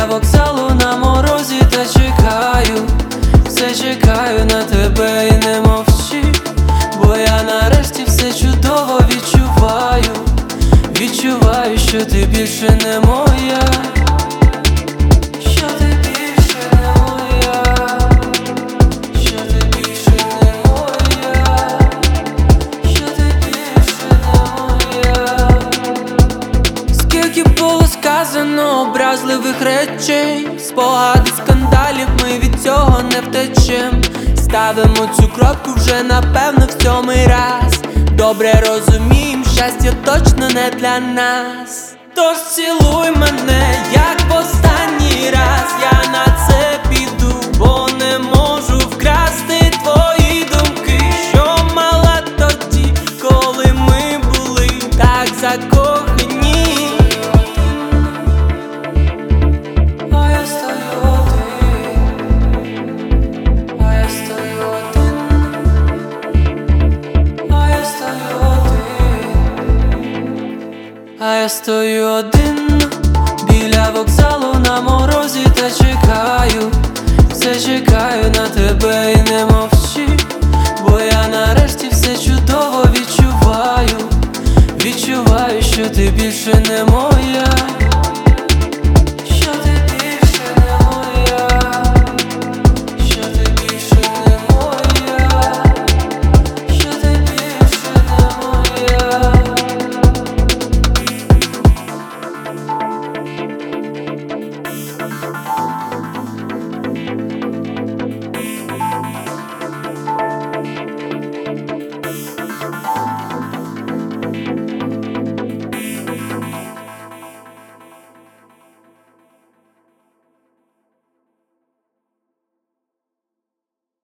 біля вокзалу на морозі та чекаю, все чекаю на тебе і не мовчи, бо я нарешті все чудово відчуваю. Відчуваю, що ти більше не моя, що ти більше не моя, що ти більше не моя, що ти більше не моя. Скільки було сказано образливих речей, спогади скандалів, ми від цього не втечем. Ставимо цю крапку вже напевно в 7-й раз. Добре розумієм, щастя точно не для нас. Тож цілуй мене.